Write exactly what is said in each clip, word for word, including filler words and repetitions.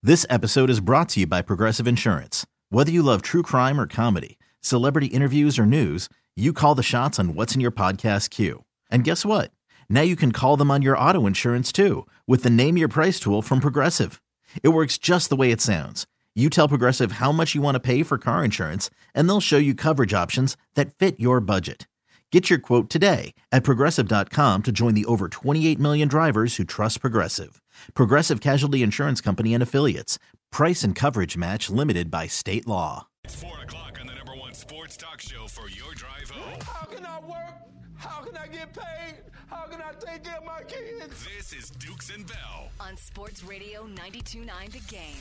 This episode is brought to you by Progressive Insurance. Whether you love true crime or comedy, celebrity interviews or news, you call the shots on what's in your podcast queue. And guess what? Now you can call them on your auto insurance too with the Name Your Price tool from Progressive. It works just the way it sounds. You tell Progressive how much you want to pay for car insurance, and they'll show you coverage options that fit your budget. Get your quote today at Progressive dot com to join the over twenty-eight million drivers who trust Progressive. Progressive Casualty Insurance Company and Affiliates. Price and coverage match limited by state law. It's four o'clock on the number one sports talk show for your drive home. How can I work? How can I get paid? How can I take care of my kids? This is Dukes and Bell on Sports Radio ninety-two point nine The Game.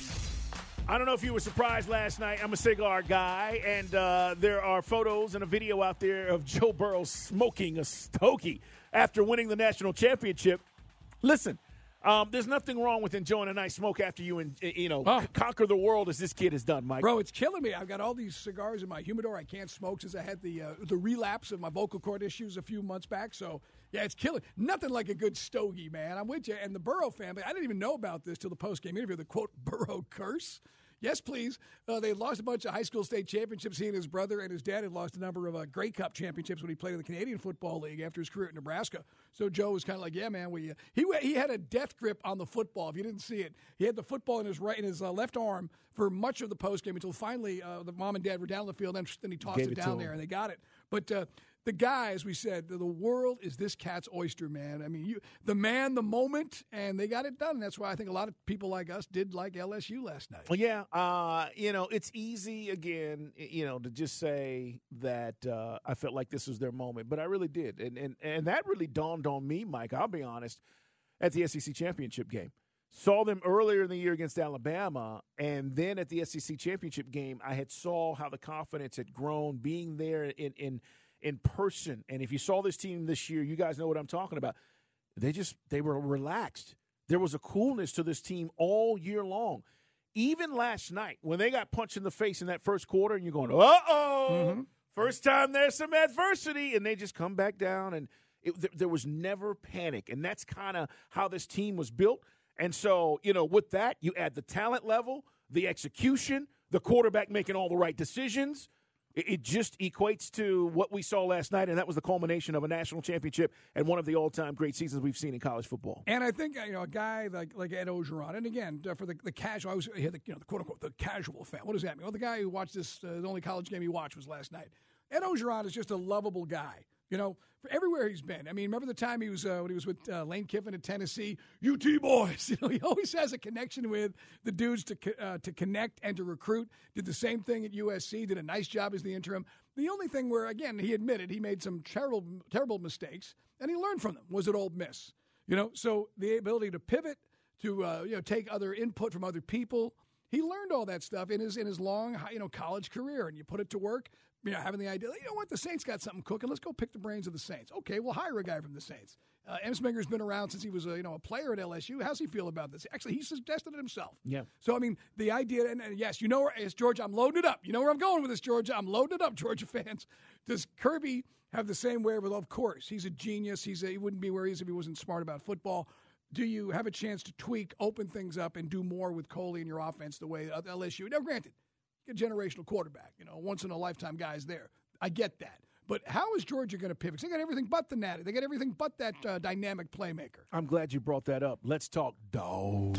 I don't know if you were surprised last night. I'm a cigar guy, and uh, there are photos and a video out there of Joe Burrow smoking a stogie after winning the national championship. Listen, um, there's nothing wrong with enjoying a nice smoke after you, and you know, oh. c- conquer the world as this kid has done, Mike. Bro, it's killing me. I've got all these cigars in my humidor. I can't smoke since I had the uh, the relapse of my vocal cord issues a few months back. So, yeah, it's killing. Nothing like a good stogie, man. I'm with you. And the Burrow family, I didn't even know about this till the post-game interview, the, quote, Burrow curse. Yes, please. Uh, they lost a bunch of high school state championships. He and his brother and his dad had lost a number of uh, Grey Cup championships when he played in the Canadian Football League after his career at Nebraska. So Joe was kind of like, "Yeah, man, we." Uh, he he had a death grip on the football. If you didn't see it, he had the football in his right in his uh, left arm for much of the postgame until finally uh, the mom and dad were down the field. And then he tossed Gave it it down to there him. and they got it. But uh, the guy, as we said, the, the world is this cat's oyster, man. I mean, you, the man, the moment, and they got it done. That's why I think a lot of people like us did like L S U last night. Well, yeah, uh, you know, it's easy, again, you know, to just say that uh, I felt like this was their moment, but I really did. And, and, and that really dawned on me, Mike, I'll be honest, at the S E C championship game. Saw them earlier in the year against Alabama, and then at the S E C championship game, I had saw how the confidence had grown, being there in in in person. And if you saw this team this year, you guys know what I'm talking about. They just they were relaxed. There was a coolness to this team all year long. Even last night, when they got punched in the face in that first quarter, and you're going, uh-oh, Mm-hmm. first time there's some adversity, and they just come back down, and it, th- there was never panic. And that's kind of how this team was built. And so, you know, with that, you add the talent level, the execution, the quarterback making all the right decisions. It, it just equates to what we saw last night, and that was the culmination of a national championship and one of the all-time great seasons we've seen in college football. And I think, you know, a guy like like Ed Ogeron, and again, uh, for the, the casual, I was the, you know, the quote-unquote, the casual fan. What does that mean? Well, the guy who watched this, uh, the only college game he watched was last night. Ed Ogeron is just a lovable guy. You know, for everywhere he's been. I mean, remember the time he was uh, when he was with uh, Lane Kiffin at Tennessee? U T boys. You know, he always has a connection with the dudes to uh, to connect and to recruit. Did the same thing at U S C. Did a nice job as the interim. The only thing where, again, he admitted he made some terrible, terrible mistakes, and he learned from them. Was at Ole Miss. You know, so the ability to pivot, to uh, you know, take other input from other people. He learned all that stuff in his in his long, you know, college career, and you put it to work. You know, having the idea, you know what, the Saints got something cooking. Let's go pick the brains of the Saints. Okay, we'll hire a guy from the Saints. Uh, Emsminger's been around since he was a, you know, a player at L S U. How's he feel about this? Actually, he suggested it himself. Yeah. So, I mean, the idea, and, and yes, you know, it's Georgia, I'm loading it up. You know where I'm going with this, Georgia. I'm loading it up, Georgia fans. Does Kirby have the same wherewithal? Of course. He's a genius. He's a, he wouldn't be where he is if he wasn't smart about football. Do you have a chance to tweak, open things up, and do more with Coley in your offense the way L S U? Now, granted, get a generational quarterback, you know, once-in-a-lifetime guys there. I get that. But how is Georgia going to pivot? 'Cause they got everything but the natty. They got everything but that uh, dynamic playmaker. I'm glad you brought that up. Let's talk dogs.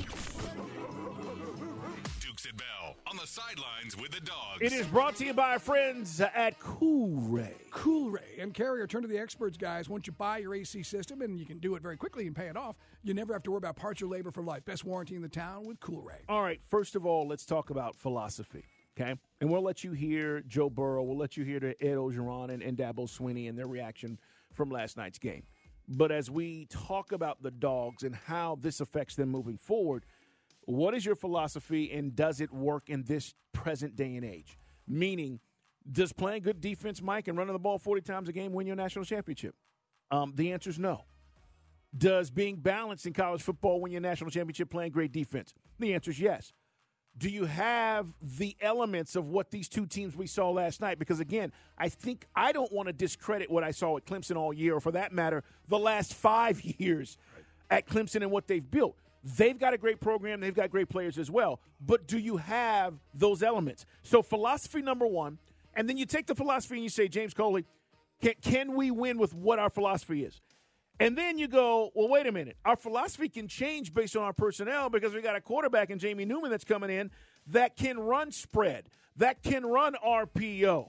Dukes and Bell on the sidelines with the dogs. It is brought to you by our friends at Cool-Ray. Cool-Ray and Carrier, turn to the experts, guys. Once you buy your A C system, and you can do it very quickly and pay it off, you never have to worry about parts or labor for life. Best warranty in the town with Cool-Ray. All right, first of all, let's talk about philosophy, okay? And we'll let you hear Joe Burrow. We'll let you hear the Ed Ogeron and, and Dabo Swinney and their reaction from last night's game. But as we talk about the dogs and how this affects them moving forward, what is your philosophy, and does it work in this present day and age? Meaning, does playing good defense, Mike, and running the ball forty times a game win you a national championship? Um, the answer is no. Does being balanced in college football win you a national championship playing great defense? The answer is yes. Do you have the elements of what these two teams we saw last night? Because, again, I think I don't want to discredit what I saw at Clemson all year, or for that matter, the last five years at Clemson and what they've built. They've got a great program. They've got great players as well. But do you have those elements? So philosophy number one, and then you take the philosophy and you say, James Coley, can, can we win with what our philosophy is? And then you go, well, wait a minute. Our philosophy can change based on our personnel because we got a quarterback in Jamie Newman that's coming in that can run spread, that can run R P O.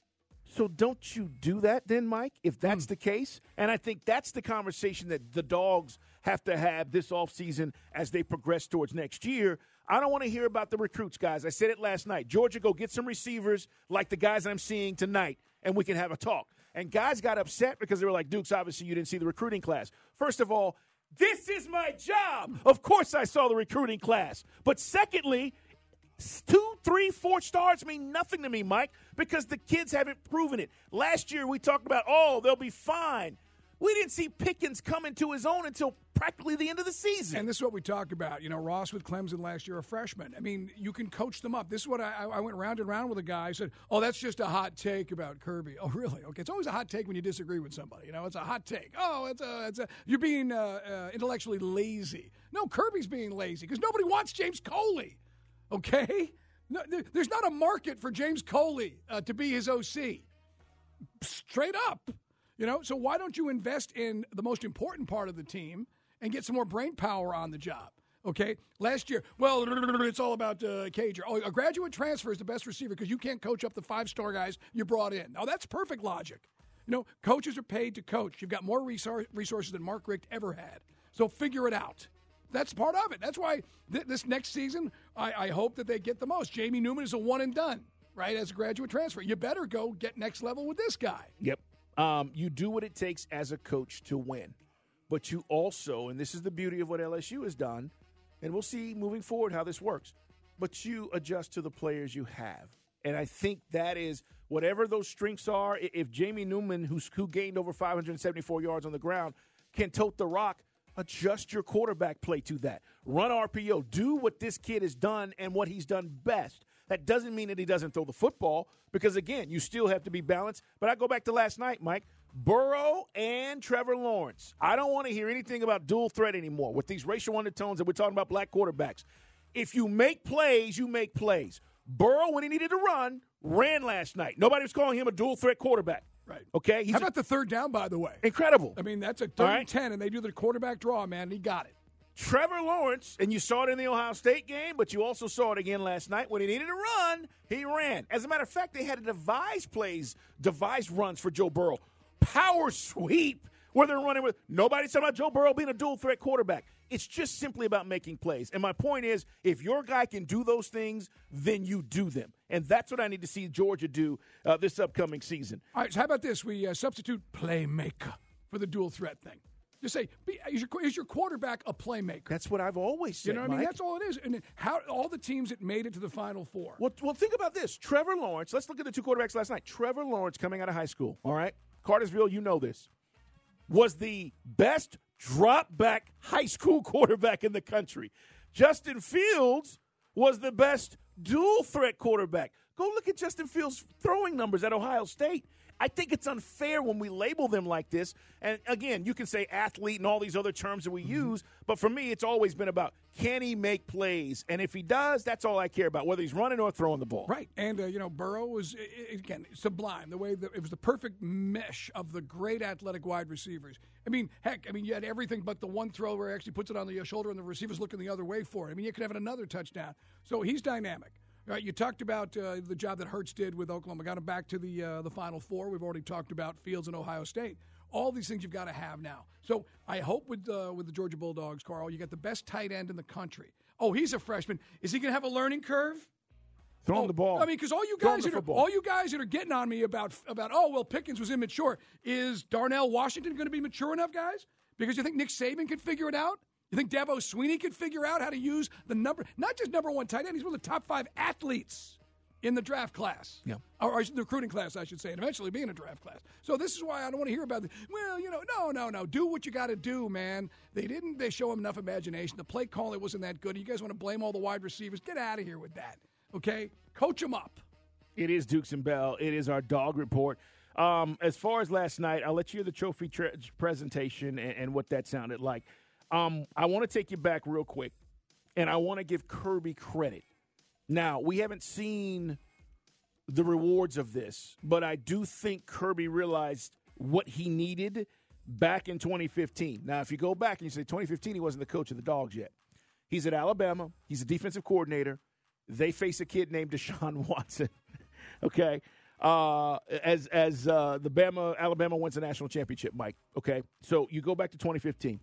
So don't you do that then, Mike, if that's mm. the case? And I think that's the conversation that the Dogs have to have this offseason as they progress towards next year. I don't want to hear about the recruits, guys. I said it last night. Georgia, go get some receivers like the guys I'm seeing tonight, and we can have a talk. And guys got upset because they were like, Dukes, obviously you didn't see the recruiting class. First of all, this is my job. Of course I saw the recruiting class. But secondly, two, three, four stars mean nothing to me, Mike, because the kids haven't proven it. Last year we talked about, oh, they'll be fine. We didn't see Pickens come into his own until practically the end of the season. And this is what we talk about. You know, Ross with Clemson last year, a freshman. I mean, you can coach them up. This is what I, I went round and round with a guy. I said, oh, that's just a hot take about Kirby. Oh, really? Okay, it's always a hot take when you disagree with somebody. You know, it's a hot take. Oh, it's a, it's a you're being uh, uh, intellectually lazy. No, Kirby's being lazy because nobody wants James Coley. Okay? No, there, there's not a market for James Coley uh, to be his O C. Straight up. You know, so why don't you invest in the most important part of the team and get some more brain power on the job? Okay, last year, well, it's all about uh, Cager. Oh, a graduate transfer is the best receiver because you can't coach up the five-star guys you brought in. Now, that's perfect logic. You know, coaches are paid to coach. You've got more resor- resources than Mark Richt ever had. So figure it out. That's part of it. That's why th- this next season, I-, I hope that they get the most. Jamie Newman is a one and done, right, as a graduate transfer. You better go get next level with this guy. Yep. Um, you do what it takes as a coach to win. But you also, and this is the beauty of what L S U has done, and we'll see moving forward how this works, but you adjust to the players you have. And I think that is whatever those strengths are. If Jamie Newman, who's, who gained over five hundred seventy-four yards on the ground, can tote the rock, adjust your quarterback play to that. Run R P O. Do what this kid has done and what he's done best. That doesn't mean that he doesn't throw the football because, again, you still have to be balanced. But I go back to last night, Mike. Burrow and Trevor Lawrence. I don't want to hear anything about dual threat anymore with these racial undertones that we're talking about black quarterbacks. If you make plays, you make plays. Burrow, when he needed to run, ran last night. Nobody was calling him a dual threat quarterback. Right. Okay? He's How about a, the third down, by the way? Incredible. I mean, that's a third and ten, and they do the quarterback draw, man, and he got it. Trevor Lawrence, and you saw it in the Ohio State game, but you also saw it again last night. When he needed to run, he ran. As a matter of fact, they had to devise plays, devise runs for Joe Burrow. Power sweep where they're running with. Nobody's talking about Joe Burrow being a dual-threat quarterback. It's just simply about making plays. And my point is, if your guy can do those things, then you do them. And that's what I need to see Georgia do uh, this upcoming season. All right, so how about this? We uh, substitute playmaker for the dual-threat thing. Just say, is your, is your quarterback a playmaker? That's what I've always said, You know what Mike. I mean? That's all it is. And how all the teams that made it to the Final Four. Well, well, think about this. Trevor Lawrence, let's look at the two quarterbacks last night. Trevor Lawrence coming out of high school, all right? Cartersville, you know this, was the best drop-back high school quarterback in the country. Justin Fields was the best dual-threat quarterback. Go look at Justin Fields' throwing numbers at Ohio State. I think it's unfair when we label them like this. And, again, you can say athlete and all these other terms that we mm-hmm. use, but for me it's always been about can he make plays? And if he does, that's all I care about, whether he's running or throwing the ball. Right. And, uh, you know, Burrow was, again, sublime. The way that it was the perfect mesh of the great athletic wide receivers. I mean, heck, I mean, you had everything but the one throw where he actually puts it on the shoulder and the receiver's looking the other way for it. I mean, you could have another touchdown. So he's dynamic. All right, you talked about uh, the job that Hurts did with Oklahoma. Got him back to the uh, the Final Four. We've already talked about Fields and Ohio State. All these things you've got to have now. So I hope with uh, with the Georgia Bulldogs, Carl, you got the best tight end in the country. Oh, he's a freshman. Is he going to have a learning curve? Throw him oh, the ball. I mean, because all you guys that are, all you guys that are getting on me about about oh well, Pickens was immature. Is Darnell Washington going to be mature enough, guys? Because you think Nick Saban can figure it out? You think Dabo Swinney could figure out how to use the number, not just number one tight end, he's one of the top five athletes in the draft class. Yeah. Or, or the recruiting class, I should say, and eventually being a draft class. So this is why I don't want to hear about, the, well, you know, no, no, no. Do what you got to do, man. They didn't they show him enough imagination. The play calling wasn't that good. You guys want to blame all the wide receivers? Get out of here with that, okay? Coach them up. It is Dukes and Bell. It is our dog report. Um, as far as last night, I'll let you hear the trophy tre- presentation and, and what that sounded like. Um, I want to take you back real quick, and I want to give Kirby credit. Now, we haven't seen the rewards of this, but I do think Kirby realized what he needed back in twenty fifteen. Now, if you go back and you say twenty fifteen, he wasn't the coach of the Dogs yet. He's at Alabama. He's a defensive coordinator. They face a kid named Deshaun Watson, okay, uh, as as uh, the Bama Alabama wins a national championship, Mike, okay? So you go back to twenty fifteen.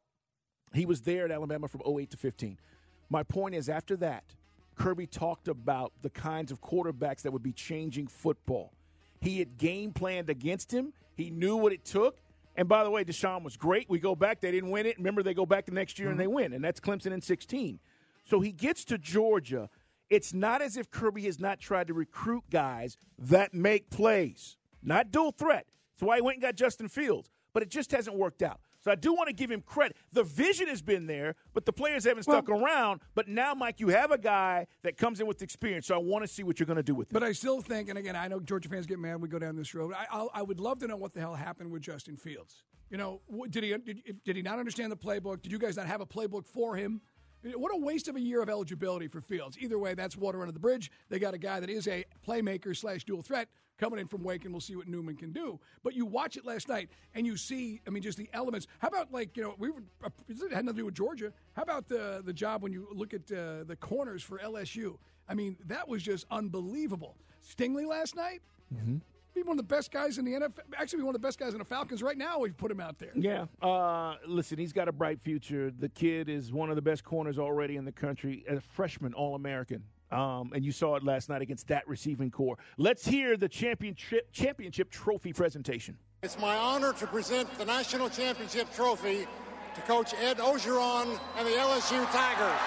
He was there at Alabama from oh eight to fifteen. My point is, after that, Kirby talked about the kinds of quarterbacks that would be changing football. He had game planned against him. He knew what it took. And by the way, Deshaun was great. We go back. They didn't win it. Remember, they go back the next year mm-hmm. and they win, and that's Clemson in sixteen. So he gets to Georgia. It's not as if Kirby has not tried to recruit guys that make plays, not dual threat. That's why he went and got Justin Fields. But it just hasn't worked out. So I do want to give him credit. The vision has been there, but the players haven't stuck well, around. But now, Mike, you have a guy that comes in with experience, so I want to see what you're going to do with it. But I still think, and again, I know Georgia fans get mad when we go down this road. I, I'll, I would love to know what the hell happened with Justin Fields. You know, did he did, did he not understand the playbook? Did you guys not have a playbook for him? What a waste of a year of eligibility for Fields. Either way, that's water under the bridge. They got a guy that is a playmaker slash dual threat coming in from Wake, and we'll see what Newman can do. But you watch it last night, and you see, I mean, just the elements. How about, like, you know, we were, it had nothing to do with Georgia. How about the the job when you look at uh, the corners for L S U? I mean, that was just unbelievable. Stingley last night? Mm-hmm. Be one of the best guys in the N F L. Actually, be one of the best guys in the Falcons right now. We've put him out there. Yeah. Uh, listen, he's got a bright future. The kid is one of the best corners already in the country. A freshman All-American. Um, and you saw it last night against that receiving core. Let's hear the championship championship trophy presentation. It's my honor to present the national championship trophy to Coach Ed Ogeron and the L S U Tigers.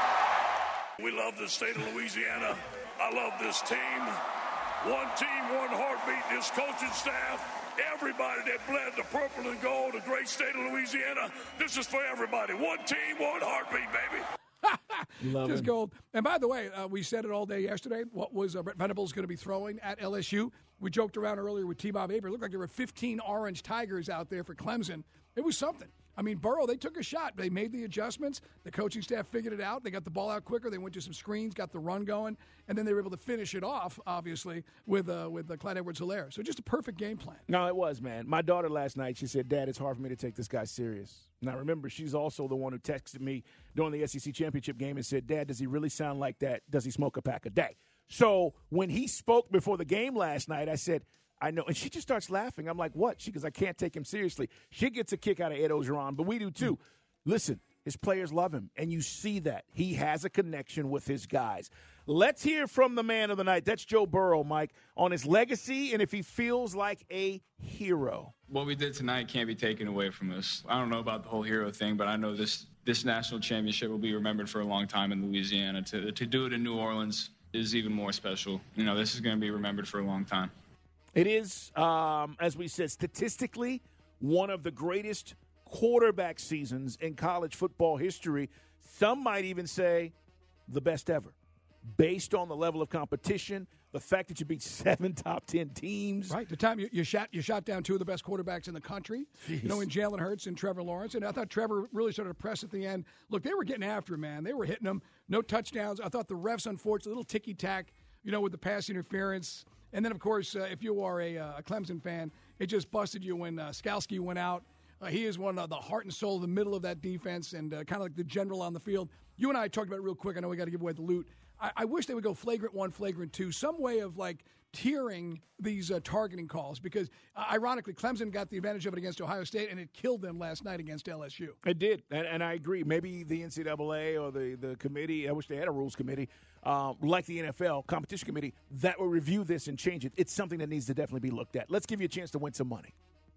We love the state of Louisiana. I love this team. One team, one heartbeat, this coaching staff, everybody that bled the purple and gold, the great state of Louisiana. This is for everybody. One team, one heartbeat, baby. Love Just him. Gold. And by the way, uh, we said it all day yesterday. What was uh, Brett Venables going to be throwing at L S U? We joked around earlier with T-Bob Aber. It looked like there were fifteen orange Tigers out there for Clemson. It was something. I mean, Burrow, they took a shot. They made the adjustments. The coaching staff figured it out. They got the ball out quicker. They went to some screens, got the run going, and then they were able to finish it off, obviously, with uh, with uh, Clyde Edwards-Helaire. So just a perfect game plan. No, it was, man. My daughter last night, she said, Dad, it's hard for me to take this guy serious. Now, remember, she's also the one who texted me during the S E C championship game and said, Dad, does he really sound like that? Does he smoke a pack a day? So when he spoke before the game last night, I said, I know. And she just starts laughing. I'm like, what? She goes, I can't take him seriously. She gets a kick out of Ed Ogeron, but we do too. Listen, his players love him, and you see that. He has a connection with his guys. Let's hear from the man of the night. That's Joe Burrow, Mike, on his legacy and if he feels like a hero. What we did tonight can't be taken away from us. I don't know about the whole hero thing, but I know this this national championship will be remembered for a long time in Louisiana. To, to do it in New Orleans is even more special. You know, this is going to be remembered for a long time. It is, um, as we said, statistically, one of the greatest quarterback seasons in college football history. Some might even say the best ever, based on the level of competition, the fact that you beat seven top ten teams. Right, the time you, you shot you shot down two of the best quarterbacks in the country, Jeez. you know, in Jalen Hurts and Trevor Lawrence. And I thought Trevor really started to press at the end. Look, they were getting after him, man. They were hitting him. No touchdowns. I thought the refs, unfortunately, a little ticky-tack, you know, with the pass interference. And then, of course, uh, if you are a, uh, a Clemson fan, it just busted you when uh, Skalski went out. Uh, he is one of the heart and soul of the middle of that defense and uh, kind of like the general on the field. You and I talked about it real quick. I know we got to give away the loot. I, I wish they would go flagrant one, flagrant two, some way of, like, tiering these uh, targeting calls because, uh, ironically, Clemson got the advantage of it against Ohio State, and it killed them last night against L S U. It did, and, and I agree. Maybe the N C double A or the, the committee, I wish they had a rules committee, uh, like the N F L competition committee, that will review this and change it. It's something that needs to definitely be looked at. Let's give you a chance to win some money.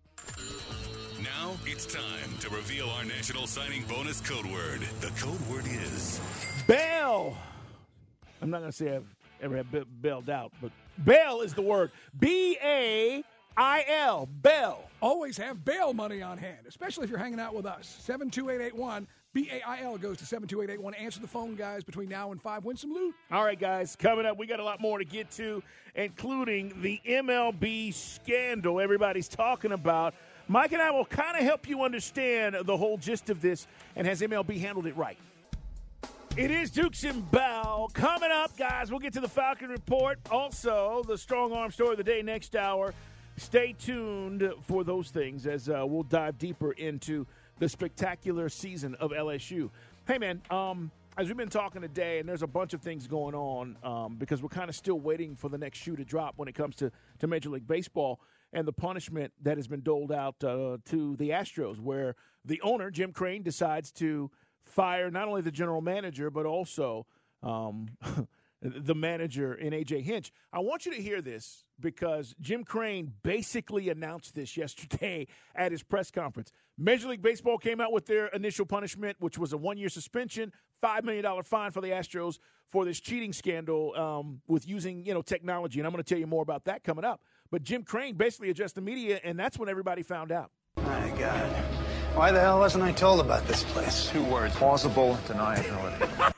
Now it's time to reveal our national signing bonus code word. The code word is Bail. I'm not going to say I've ever had bailed out, but bail is the word. B A I L, bail. Always have bail money on hand, especially if you're hanging out with us. seven two eight eight one, B A I L goes to seven two eight eight one. Answer the phone, guys, between now and five. Win some loot. All right, guys, coming up, we got a lot more to get to, including the M L B scandal everybody's talking about. Mike and I will kind of help you understand the whole gist of this, and has M L B handled it right? It is Dukes and Bell. Coming up, guys, we'll get to the Falcon Report. Also, the strong arm story of the day next hour. Stay tuned for those things as uh, we'll dive deeper into the spectacular season of L S U. Hey, man, um, as we've been talking today, and there's a bunch of things going on um, because we're kind of still waiting for the next shoe to drop when it comes to, to Major League Baseball and the punishment that has been doled out uh, to the Astros, where the owner, Jim Crane, decides to fire not only the general manager but also um, the manager in A J Hinch. I want you to hear this because Jim Crane basically announced this yesterday at his press conference. Major League Baseball came out with their initial punishment, which was a one-year suspension, five million dollars fine for the Astros for this cheating scandal um, with using, you know, technology. And I'm going to tell you more about that coming up. But Jim Crane basically addressed the media, and that's when everybody found out. My God. Why the hell wasn't I told about this place? Two words, plausible deniability.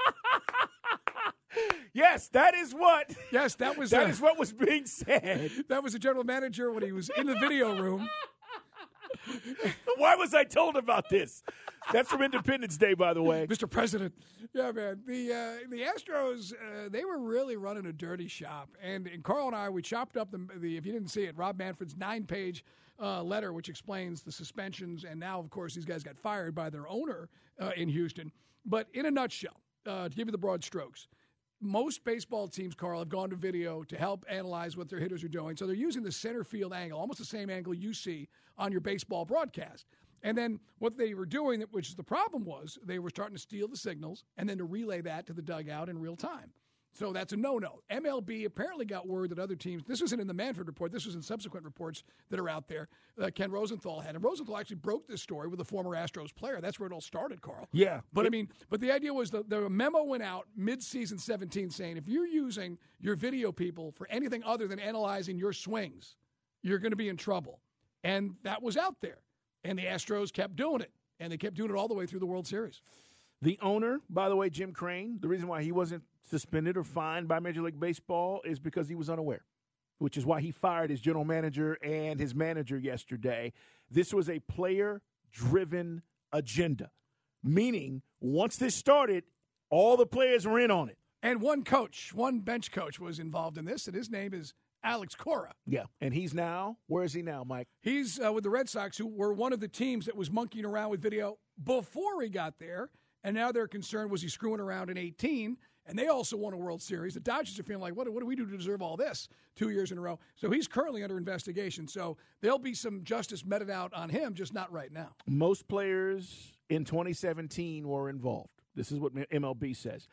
Yes, that is what. Yes, that was. that uh, is what was being said. That was the general manager when he was in the video room. Why was I told about this? That's from Independence Day, by the way. Mister President. Yeah, man. The uh, the Astros, uh, they were really running a dirty shop. And, and Carl and I, we chopped up the, the, if you didn't see it, Rob Manfred's nine-page uh, letter, which explains the suspensions. And now, of course, these guys got fired by their owner uh, in Houston. But in a nutshell, uh, to give you the broad strokes, most baseball teams, Carl, have gone to video to help analyze what their hitters are doing. So they're using the center field angle, almost the same angle you see on your baseball broadcast. And then what they were doing, which is the problem was, they were starting to steal the signals and then to relay that to the dugout in real time. So that's a no-no. M L B apparently got word that other teams, this wasn't in the Manfred report, this was in subsequent reports that are out there that Ken Rosenthal had. And Rosenthal actually broke this story with a former Astros player. That's where it all started, Carl. Yeah. But I mean, but the idea was the, the memo went out mid-season seventeen saying if you're using your video people for anything other than analyzing your swings, you're going to be in trouble. And that was out there. And the Astros kept doing it. And they kept doing it all the way through the World Series. The owner, by the way, Jim Crane, the reason why he wasn't suspended or fined by Major League Baseball is because he was unaware, which is why he fired his general manager and his manager yesterday. This was a player-driven agenda, meaning once this started, all the players were in on it. And one coach, one bench coach was involved in this, and his name is Alex Cora. Yeah, and he's now, where is he now, Mike? He's uh, with the Red Sox, who were one of the teams that was monkeying around with video before he got there, and now they're concerned, was he screwing around in eighteen? And they also won a World Series. The Dodgers are feeling like, what, what do we do to deserve all this two years in a row? So he's currently under investigation. So there'll be some justice meted out on him, just not right now. Most players in twenty seventeen were involved. This is what M L B says.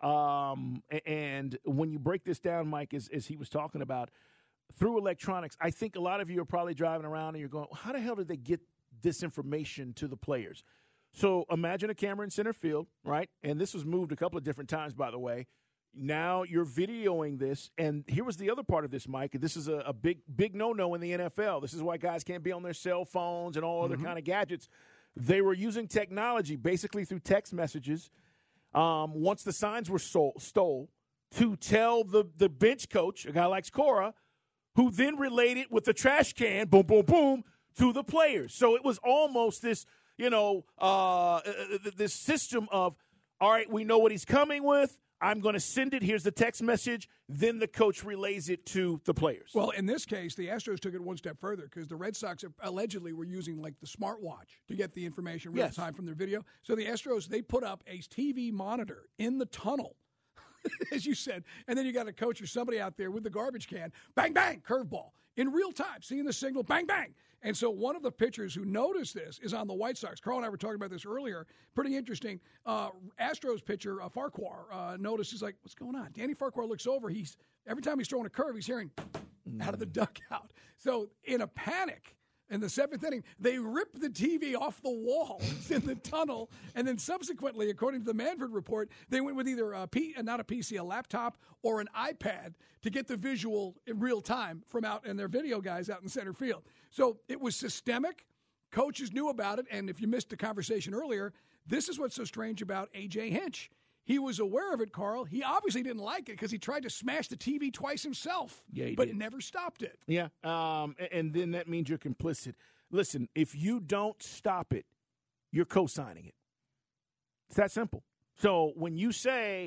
Um, and when you break this down, Mike, as, as he was talking about, through electronics, I think a lot of you are probably driving around and you're going, how the hell did they get this information to the players? So imagine a camera in center field, right? And this was moved a couple of different times, by the way. Now you're videoing this. And here was the other part of this, Mike. This is a, a big, big no-no in the N F L. This is why guys can't be on their cell phones and all other mm-hmm. kind of gadgets. They were using technology, basically through text messages, um, once the signs were sold, stole, to tell the, the bench coach, a guy like Cora, who then relayed it with the trash can, boom, boom, boom, to the players. So it was almost this – you know, uh, this system of, all right, we know what he's coming with. I'm going to send it. Here's the text message. Then the coach relays it to the players. Well, in this case, the Astros took it one step further because the Red Sox allegedly were using, like, the smartwatch to get the information real yes. time from their video. So the Astros, they put up a T V monitor in the tunnel, as you said, and then you got a coach or somebody out there with the garbage can, bang, bang, curveball, in real time, seeing the signal, bang, bang. And so one of the pitchers who noticed this is on the White Sox. Carl and I were talking about this earlier. Pretty interesting. Uh, Astros pitcher uh, Farquhar uh, noticed. He's like, what's going on? Danny Farquhar looks over. He's every time he's throwing a curve, he's hearing out of the dugout. So in a panic, in the seventh inning, they ripped the T V off the wall in the tunnel. And then subsequently, according to the Manfred report, they went with either a P, not a P C, a laptop or an iPad to get the visual in real time from out and their video guys out in center field. So it was systemic. Coaches knew about it. And if you missed the conversation earlier, this is what's so strange about A J Hinch. He was aware of it, Carl. He obviously didn't like it because he tried to smash the T V twice himself, yeah, he but did. never stopped it. Yeah, um, and then that means you're complicit. listen, if you don't stop it, you're co-signing it. It's that simple. So when you say,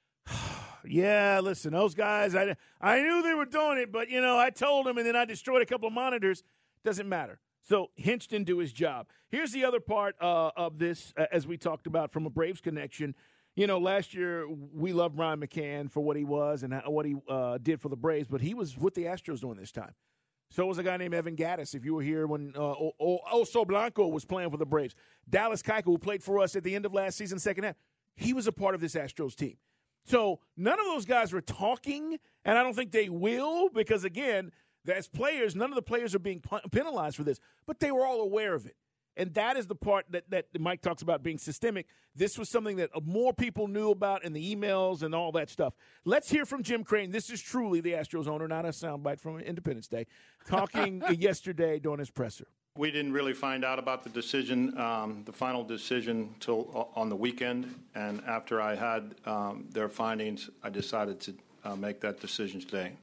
yeah, listen, those guys, I, I knew they were doing it, but, you know, I told them and then I destroyed a couple of monitors, doesn't matter. So Hinch didn't do his job. Here's the other part uh, of this, uh, as we talked about from a Braves connection. You know, last year we loved Ryan McCann for what he was and what he uh, did for the Braves, but he was with the Astros during this time. So was a guy named Evan Gattis, if you were here when uh, Oso Blanco was playing for the Braves. Dallas Keuchel, who played for us at the end of last season, second half, he was a part of this Astros team. So none of those guys were talking, and I don't think they will because, again, as players, none of the players are being penalized for this, but they were all aware of it. And that is the part that, that Mike talks about being systemic. This was something that more people knew about in the emails and all that stuff. Let's hear from Jim Crane. This is truly the Astros owner, not a soundbite from Independence Day, talking yesterday during his presser. We didn't really find out about the decision, um, the final decision, till on the weekend. And after I had um, their findings, I decided to uh, make that decision today.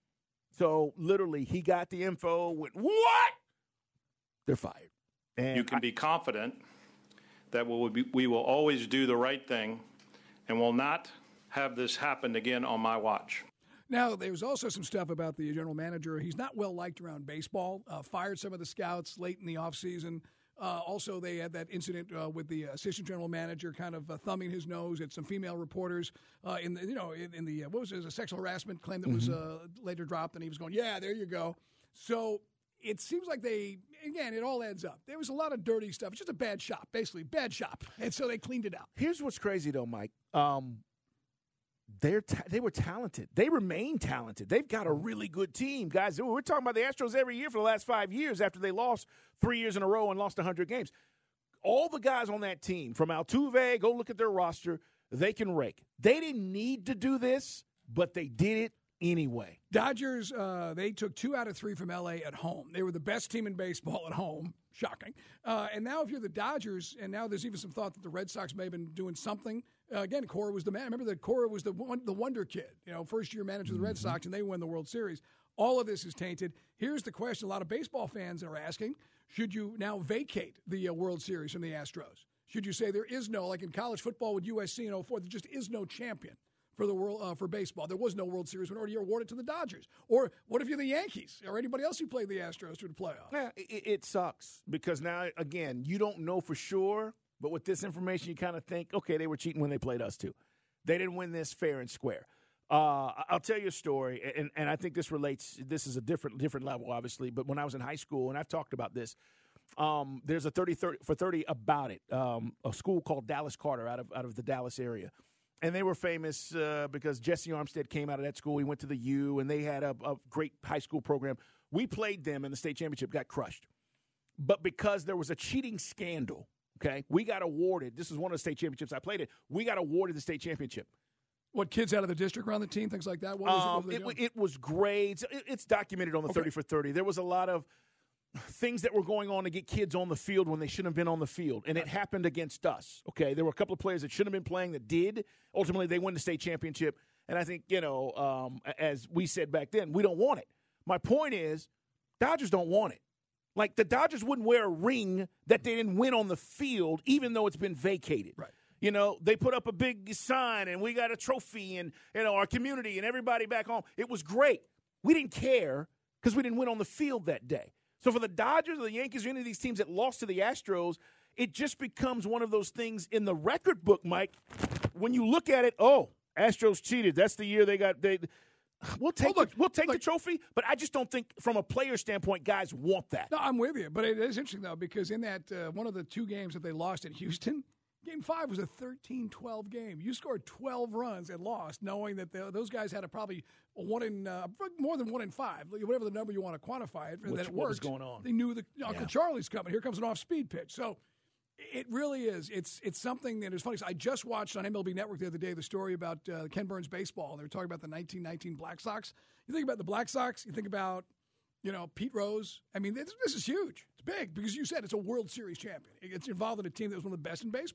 So literally, he got the info, went, what? They're fired. And you can I, be confident that we will, be, we will always do the right thing and will not have this happen again on my watch. Now, there's also some stuff about the general manager. He's not well liked around baseball, uh, fired some of the scouts late in the offseason. Uh, also, they had that incident uh, with the assistant general manager kind of uh, thumbing his nose at some female reporters uh, in the, you know, in, in the, uh, what was it, a sexual harassment claim that mm-hmm. was uh, later dropped, and he was going, yeah, there you go. So it seems like they, again, it all adds up. There was a lot of dirty stuff. It's just a bad shop, basically, bad shop. And so they cleaned it out. Here's what's crazy, though, Mike. Um, they're ta- they were talented. They remain talented. They've got a really good team. Guys, we're talking about the Astros every year for the last five years after they lost three years in a row and lost one hundred games. All the guys on that team, from Altuve, go look at their roster, they can rake. They didn't need to do this, but they did it anyway. Dodgers, uh, they took two out of three from L A at home. They were the best team in baseball at home. Shocking. Uh, and now if you're the Dodgers, and now there's even some thought that the Red Sox may have been doing something. Uh, again, Cora was the man. Remember that Cora was the one, the wonder kid, you know, first-year manager of the Red mm-hmm. Sox, and they win the World Series. All of this is tainted. Here's the question a lot of baseball fans are asking. Should you now vacate the uh, World Series from the Astros? Should you say there is no, like in college football with U S C in oh four, there just is no champion for the world uh, for baseball? There was no World Series when already awarded to the Dodgers. Or what if you're the Yankees or anybody else who played the Astros through the playoffs? Yeah, it, it sucks because now, again, you don't know for sure, but with this information, you kind of think, okay, they were cheating when they played us too. They didn't win this fair and square. Uh, I'll tell you a story, and, and I think this relates. This is a different different level, obviously. But when I was in high school, and I've talked about this, um, there's a thirty, thirty for thirty about it. Um, a school called Dallas Carter out of out of the Dallas area, and they were famous uh, because Jesse Armstead came out of that school. He went to the U, and they had a, a great high school program. We played them in the state championship, got crushed, but because there was a cheating scandal. Okay, we got awarded. This is one of the state championships I played in. We got awarded the state championship. What, kids out of the district around the team, things like that? What was um, it, it, it was grades. It, it's documented on the okay. thirty for thirty. There was a lot of things that were going on to get kids on the field when they shouldn't have been on the field, and it happened against us. Okay, there were a couple of players that shouldn't have been playing that did. Ultimately, they won the state championship, and I think, you know, um, as we said back then, we don't want it. My point is, Dodgers don't want it. Like, the Dodgers wouldn't wear a ring that they didn't win on the field, even though it's been vacated. Right. You know, they put up a big sign, and we got a trophy, and, you know, our community and everybody back home. It was great. We didn't care because we didn't win on the field that day. So for the Dodgers or the Yankees or any of these teams that lost to the Astros, it just becomes one of those things in the record book, Mike. When you look at it, oh, Astros cheated. That's the year they got they. We'll take oh, look, the, we'll take look, the trophy, but I just don't think from a player standpoint, guys want that. No, I'm with you, but it is interesting though because in that uh, one of the two games that they lost at Houston. Game five was a thirteen twelve game. You scored twelve runs and lost, knowing that the, those guys had a probably a one in uh, more than one in five, whatever the number you want to quantify it. Which, that it what worked. was going on? They knew that Uncle yeah. Charlie's coming. Here comes an off-speed pitch. So it really is. It's it's something that is funny. So I just watched on M L B Network the other day the story about uh, Ken Burns baseball. They were talking about the nineteen nineteen Black Sox. You think about the Black Sox. You think about you know Pete Rose. I mean, this, this is huge. It's big because you said it's a World Series champion. It's involved in a team that was one of the best in baseball.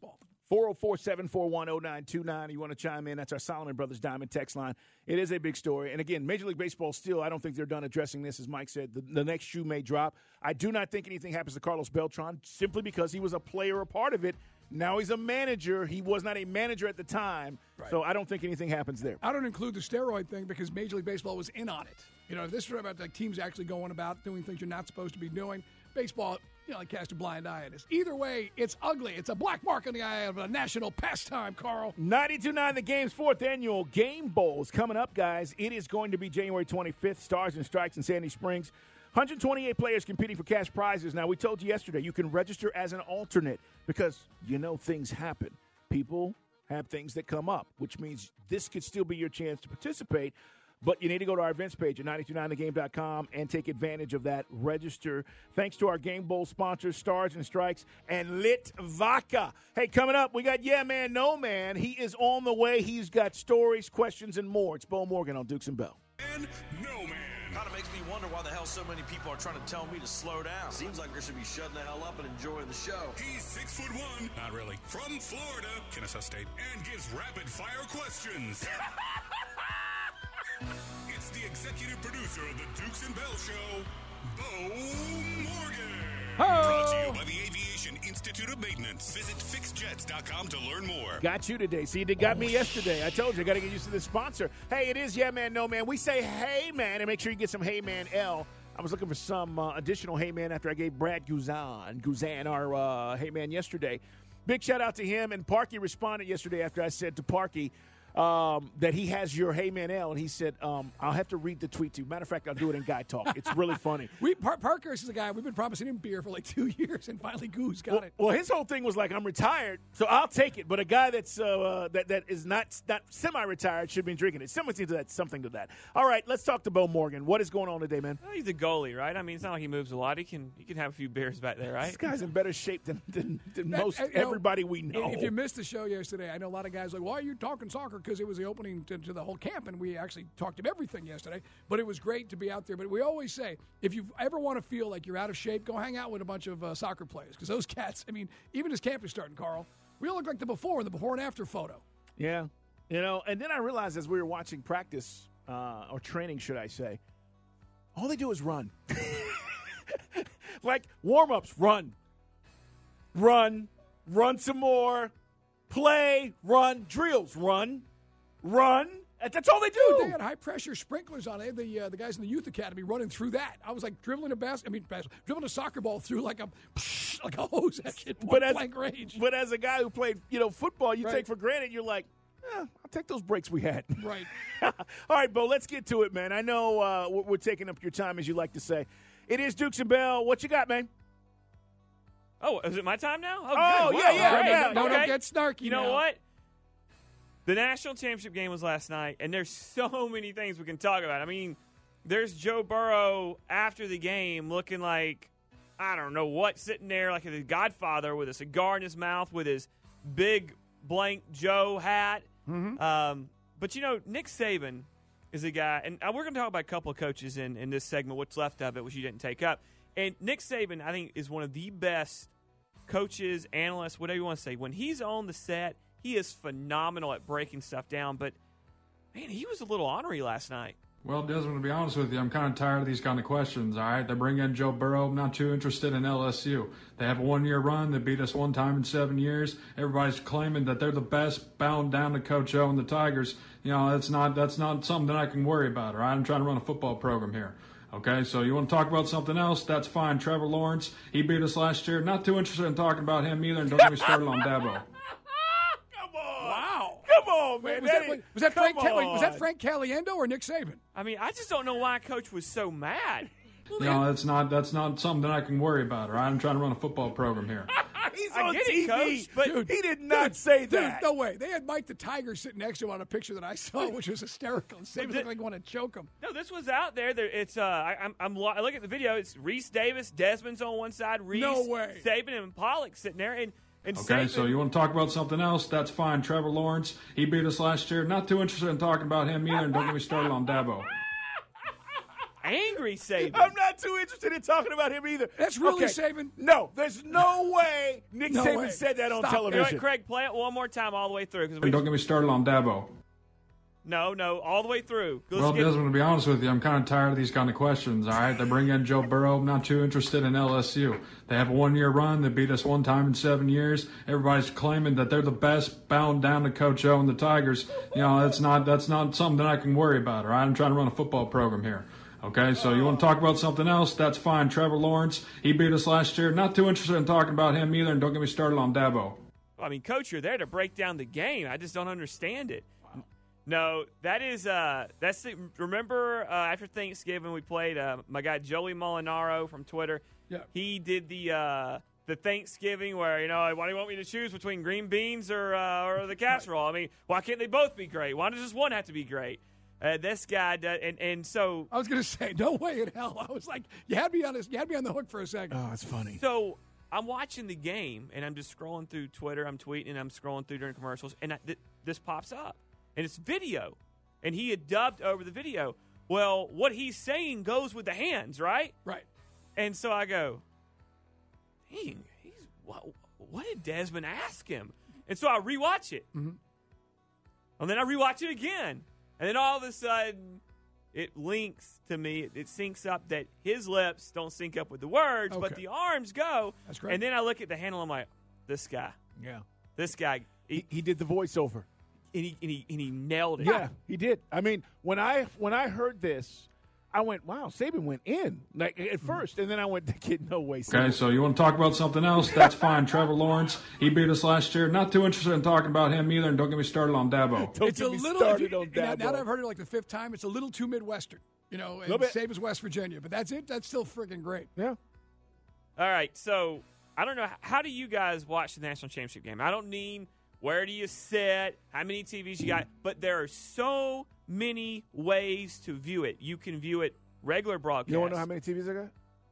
four oh four, seven four one, oh nine two nine. You want to chime in? That's our Solomon Brothers Diamond text line. It is a big story. And, again, Major League Baseball still, I don't think they're done addressing this. As Mike said, the, the next shoe may drop. I do not think anything happens to Carlos Beltran simply because he was a player, a part of it. Now he's a manager. He was not a manager at the time, right. So I don't think anything happens there. I don't include the steroid thing because Major League Baseball was in on it. You know, this is about like teams actually going about doing things you're not supposed to be doing. Baseball, you know, like cast a blind eye at this. Either way, it's ugly. It's a black mark on the eye of a national pastime, Carl. ninety-two point nine, the game's fourth annual Game Bowl is coming up, guys. It is going to be January twenty-fifth, Stars and Strikes in Sandy Springs. one hundred twenty-eight players competing for cash prizes. Now, we told you yesterday you can register as an alternate because, you know, things happen. People have things that come up, which means this could still be your chance to participate. But you need to go to our events page at nine two nine the game dot com and take advantage of that. Register. Thanks to our Game Bowl sponsors, Stars and Strikes, and Lit Vodka. Hey, coming up, we got Yeah Man, No Man. He is on the way. He's got stories, questions, and more. It's Bo Morgan on Dukes and Bell. And No Man. Kind of makes me wonder why the hell so many people are trying to tell me to slow down. Seems like they should be shutting the hell up and enjoying the show. He's six foot one. Not really. From Florida, Kennesaw State, and gives rapid fire questions. It's the executive producer of the Dukes and Bell Show, Bo Morgan. Oh. Brought to you by the Aviation Institute of Maintenance. Visit fix jets dot com to learn more. Got you today. See, they got me yesterday. I told you, I got to get used to this sponsor. Hey, it is Yeah Man, No Man. We say Hey Man, and make sure you get some Hey Man L. I was looking for some uh, additional Hey Man after I gave Brad Guzan, Guzan our uh, Hey Man yesterday. Big shout out to him. And Parky responded yesterday after I said to Parky, Um, that he has your Hey Man L, and he said, um, I'll have to read the tweet to you. Matter of fact, I'll do it in Guy Talk. It's really funny. we Par- Parker is a guy, we've been promising him beer for like two years, and finally Goose got well, it. Well, his whole thing was like, I'm retired, so I'll take it. But a guy that's uh, that that is not not semi-retired should be drinking it. Something to that. Something to that. All right, let's talk to Bo Morgan. What is going on today, man? Well, he's a goalie, right? I mean, it's not like he moves a lot. He can he can have a few beers back there, right? This guy's in better shape than, than, than That, most uh, you everybody know, we know. If you missed the show yesterday, I know a lot of guys are like, why are you talking soccer? Because it was the opening To, to the whole camp, and we actually talked of everything yesterday, but it was great to be out there. But we always say, if you ever want to feel like you're out of shape, go hang out with a bunch of uh, soccer players, because those cats, I mean, even as camp is starting, Carl, we all look like the before and the before and after photo. Yeah. You know, and then I realized as we were watching practice, uh, or training, should I say, all they do is run. Like warm-ups, run. Run. Run some more. Play. Run. Drills. Run. Run. That's all they do. Dude, they had high-pressure sprinklers on it. The uh, the guys in the youth academy running through that. I was like dribbling a basket. I mean, bas- dribbling a soccer ball through like a like a hose at point blank range. But as a guy who played, you know, football, you Right. take for granted. You're like, eh, I'll take those breaks we had. Right. All right, Bo. Let's get to it, man. I know uh, we're, we're taking up your time, as you like to say. It is Dukes and Bell. What you got, man? Oh, is it my time now? Oh, Oh, good. yeah, Wow. yeah, Great. yeah. No, Okay. don't get snarky. You know now. what? The national championship game was last night, and there's so many things we can talk about. I mean, there's Joe Burrow after the game looking like, I don't know what, sitting there like the Godfather with a cigar in his mouth with his big blank Joe hat. Mm-hmm. Um, but, you know, Nick Saban is a guy, and we're going to talk about a couple of coaches in, in this segment, what's left of it, which you didn't take up. And Nick Saban, I think, is one of the best coaches, analysts, whatever you want to say. When he's on the set, he is phenomenal at breaking stuff down, but, man, he was a little ornery last night. Well, Desmond, to be honest with you, I'm kind of tired of these kind of questions, all right? They bring in Joe Burrow. I'm not too interested in L S U. They have a one-year run. They beat us one time in seven years. Everybody's claiming that they're the best, bowing down to Coach O and the Tigers. You know, that's not that's not something that I can worry about, all right? I'm trying to run a football program here. Okay, so you want to talk about something else? That's fine. Trevor Lawrence, he beat us last year. Not too interested in talking about him either, and don't get me started on Dabo. Wow. Come on, man. Wait, was, that, That- was, that Frank, come wait, was that on. Frank Caliendo or Nick Saban? I mean, I just don't know why Coach was so mad. You know, that's not that's not something that I can worry about, all right? I'm trying to run a football program here. He's I on get T V, it, Coach, but Dude, he did not dude, say dude, that. no way. They had Mike the Tiger sitting next to him on a picture that I saw, which was hysterical. And Saban looked like he wanted to choke him. No, this was out there. There, it's uh, I, I'm, I'm, lo- I look at the video. It's Reese Davis, Desmond's on one side, Reese, No way. Saban, and Pollock sitting there, and and Okay, Saban, so you want to talk about something else? That's fine. Trevor Lawrence, he beat us last year. Not too interested in talking about him either, and don't get me started on Dabo. angry Saban. I'm not too interested in talking about him either. That's really okay. Saban? No, there's no way Nick No Saban way. said that on Stop. television. You know what, Craig, play it one more time all the way through. 'cause we And don't get me started on Dabo. No, no, all the way through. Let's Well, get- Desmond, to be honest with you, I'm kind of tired of these kind of questions, all right? They bring in Joe Burrow. I'm not too interested in L S U. They have a one-year run. They beat us one time in seven years. Everybody's claiming that they're the best, bowing down to Coach O and the Tigers. You know, that's not that's not something that I can worry about, all right? I'm trying to run a football program here. Okay, so you want to talk about something else? That's fine. Trevor Lawrence, he beat us last year. Not too interested in talking about him either, and don't get me started on Dabo. I mean, Coach, you're there to break down the game. I just don't understand it. No, that is uh, that's the, remember uh, after Thanksgiving we played uh, my guy Joey Molinaro from Twitter. Yeah. He did the uh, the Thanksgiving where you know why do you want me to choose between green beans or uh, or the casserole? I mean, why can't they both be great? Why does just one have to be great? Uh, this guy does, and and so I was going to say no way in hell. I was like, you had me on this, you had me on the hook for a second. Oh, it's funny. So I'm watching the game and I'm just scrolling through Twitter. I'm tweeting and I'm scrolling through during commercials, and I, th- this pops up. And it's video. And he had dubbed over the video. Well, what he's saying goes with the hands, right? Right. And so I go, dang, he's, what, what did Desmond ask him? And so I rewatch it. Mm-hmm. And then I rewatch it again. And then all of a sudden, it links to me. It, it syncs up that his lips don't sync up with the words, but Okay. the arms go. That's great. And then I look at the handle. I'm like, this guy. Yeah. This guy. He, he did the voiceover. And he, and, he, and he nailed it. Yeah, he did. I mean, when I when I heard this, I went, "Wow, Saban went in." Like at first, and then I went, "Kid, no way." Saban. Okay, so you want to talk about something else? That's fine. Trevor Lawrence, he beat us last year. Not too interested in talking about him either, and don't get me started on Dabo. Don't It's get a me little. started if you- on now, now Dabo. that I've heard it like the fifth time, it's a little too Midwestern. You know, and Little bit. same as West Virginia, but that's it. That's still freaking great. Yeah. All right, so I don't know. How do you guys watch the national championship game? I don't mean where do you sit, how many T Vs you got, but there are so many ways to view it. You can view it regular broadcast. You want to know how many T Vs I got?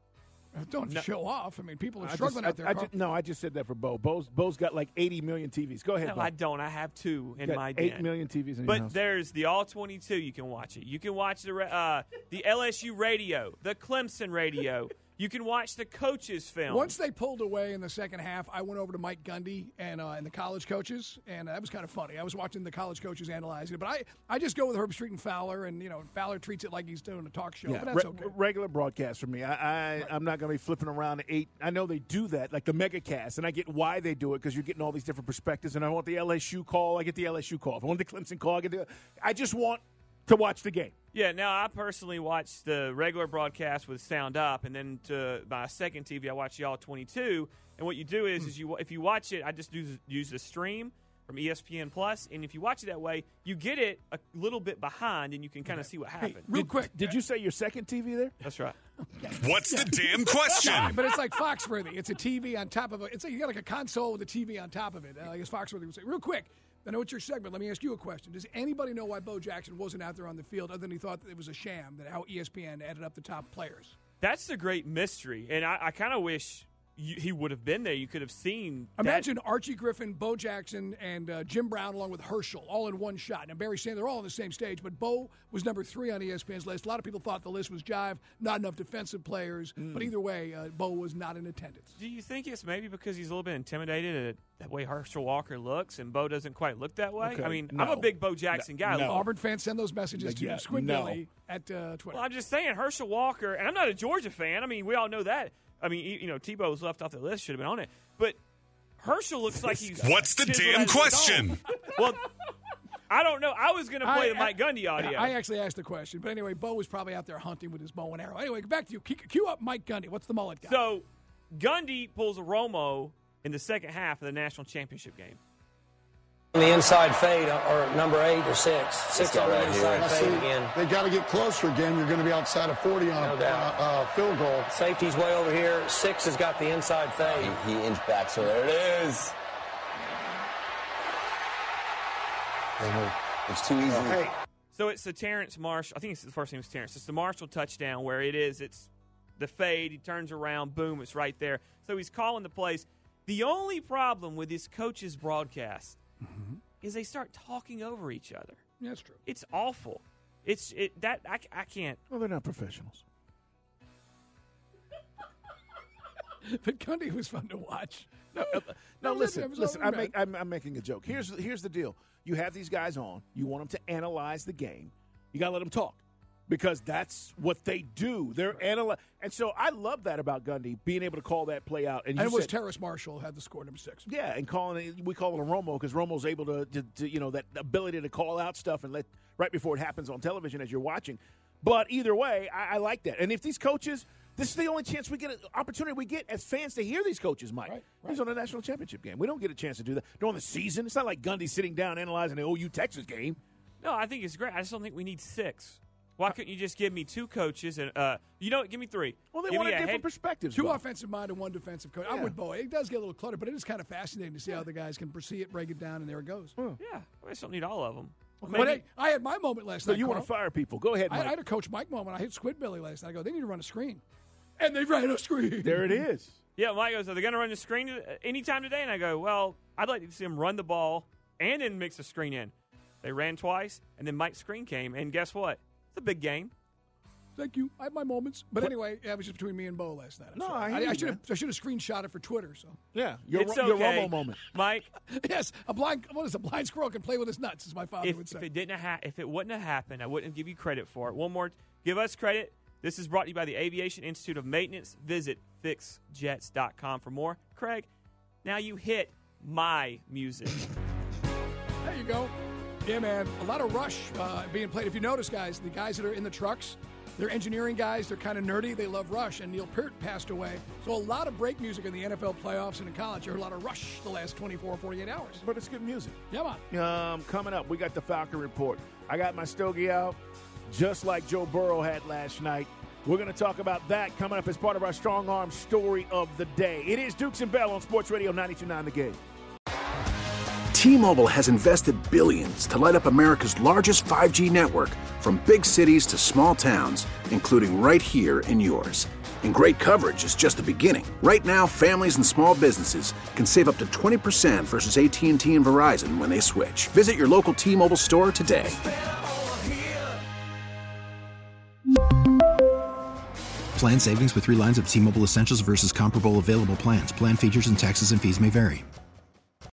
Don't No. show off. I mean, people are I struggling just, out there. I, I Carl. just, no, I just said that for Bo. Bo's, Bo's got like eighty million T Vs. Go ahead, No, Bo. I don't. I have two in Got my eight den. million T Vs in your But house. there's the all twenty-two. You can watch it. You can watch the uh, the L S U radio, the Clemson radio. You can watch the coaches film. Once they pulled away in the second half, I went over to Mike Gundy and uh, and the college coaches, and uh, that was kind of funny. I was watching the college coaches analyzing it, but I, I just go with Herb Street and Fowler, and you know Fowler treats it like he's doing a talk show, Yeah, but that's re- okay. regular broadcast for me. I, I I'm not going to be flipping around at eight. I know they do that, like the mega cast, and I get why they do it because you're getting all these different perspectives. And I want the L S U call, I get the L S U call. If I want the Clemson call, I get the. I just want to watch the game. Yeah, now I personally watch the regular broadcast with sound up, and then to my second T V, I watch the all twenty-two. And what you do is, is you if you watch it, I just use use the stream from E S P N Plus, and if you watch it that way, you get it a little bit behind, and you can kind of see what happened. Real quick, Did you say your second T V there? That's right. What's the damn question? Yeah, but it's like Foxworthy. It's a T V on top of it. It's like you got like a console with a T V on top of it. Uh, I guess Foxworthy would say. Real quick, I know it's your segment. Let me ask you a question. Does anybody know why Bo Jackson wasn't out there on the field other than he thought that it was a sham, that how E S P N added up the top players? That's the great mystery, and I, I kind of wish you, he would have been there. You could have seen. Imagine Archie Griffin, Bo Jackson, and uh, Jim Brown along with Herschel all in one shot. Now, Barry Sanders, they're all on the same stage, but Bo was number three on E S P N's list. A lot of people thought the list was jive, not enough defensive players. Mm. But either way, uh, Bo was not in attendance. Do you think it's maybe because he's a little bit intimidated at that way Herschel Walker looks, and Bo doesn't quite look that way? Okay, I mean, no. I'm a big Bo Jackson guy. No. Auburn fans send those messages Like, to yeah, Squidbilly at uh, Twitter. Well, I'm just saying Herschel Walker, and I'm not a Georgia fan. I mean, we all know that. I mean, you know, Tebow was left off the list, should have been on it. But Herschel looks like he's. What's the chiseled damn as a question? dog. Well, I don't know. I was going to play I- the Mike Gundy audio. I actually asked the question. But anyway, Bo was probably out there hunting with his bow and arrow. Anyway, back to you. Cue, cue up Mike Gundy. What's the mullet guy? So, Gundy pulls a Romo in the second half of the national championship game. The inside fade, or number eight or six. Six on the inside fade again. They got to get closer again. You're going to be outside of forty on No a doubt. uh, uh, field goal. Safety's way over here. Six has got the inside fade. He inched back, so there it is. It's too easy. So it's the Terrence Marshall. I think it's the first name is Terrence. It's the Marshall touchdown where it is. It's the fade. He turns around. Boom. It's right there. So he's calling the plays. The only problem with his coach's broadcast is they start talking over each other. That's true. It's awful. It's it that I, I can't. Well, they're not professionals. But Gundy was fun to watch. No, uh, no, No, listen, it was listen. all I bad. make, I'm, I'm making a joke. Here's here's the deal. You have these guys on. You want them to analyze the game. You got to let them talk because that's what they do. They're analyze. And so I love that about Gundy, being able to call that play out. And, And you it was said, Terrace Marshall who had the score number six. yeah, and calling it, we call it a Romo because Romo's able to, to, to, you know, that ability to call out stuff and let right before it happens on television as you're watching. But either way, I, I like that. And if these coaches, this is the only chance we get, an opportunity we get as fans to hear these coaches, Mike. Right, right. He's on a national championship game. We don't get a chance to do that during the season. It's not like Gundy sitting down analyzing the O U Texas game. No, I think it's great. I just don't think we need six. Why couldn't you just give me two coaches and uh, you know what? Give me three. Well, they give want me a different head- perspective. Two offensive mind and one defensive coach. I'm Yeah. with Bo. It does get a little cluttered, but it is kind of fascinating to see how the guys can see it, break it down, and there it goes. Yeah, I just don't need all of them. But hey, I had my moment last So night. you want Carl. to fire people. Go ahead, I, Mike. I had a Coach Mike moment. I hit Squidbilly last night. I go, they need to run a screen. And they ran a screen. There it is. Yeah, Mike goes, are they going to run the screen uh, anytime today? And I go, well, I'd like to see them run the ball and then mix the screen in. They ran twice, and then Mike's screen came, and guess what? It's a big game. Thank you. I have my moments. But anyway, yeah, it was just between me and Bo last night. I'm No, sorry. I hear you, I should have man. I should have screenshot it for Twitter. So Yeah, your, It's your okay. Romo moment. Mike, yes, a blind what is a blind squirrel can play with his nuts, as my father if, would say. if it didn't ha- if it wouldn't have happened, I wouldn't give you credit for it. One more, give us credit. This is brought to you by the Aviation Institute of Maintenance. Visit fix jets dot com for more. Craig, now you hit my music. There you go. Yeah, man. A lot of Rush uh, being played. If you notice, guys, the guys that are in the trucks, they're engineering guys. They're kind of nerdy. They love Rush. And Neil Peart passed away. So a lot of break music in the N F L playoffs and in college. You heard a lot of Rush the last twenty-four, forty-eight hours. But it's good music. Yeah, man. Um, coming up, we got the Falcon Report. I got my stogie out, just like Joe Burrow had last night. We're going to talk about that coming up as part of our Strong Arm Story of the Day. It is Dukes and Bell on Sports Radio ninety-two point nine The Game. T-Mobile has invested billions to light up America's largest five G network, from big cities to small towns, including right here in yours. And great coverage is just the beginning. Right now, families and small businesses can save up to twenty percent versus A T and T and Verizon when they switch. Visit your local T-Mobile store today. Plan savings with three lines of T-Mobile Essentials versus comparable available plans. Plan features and taxes and fees may vary.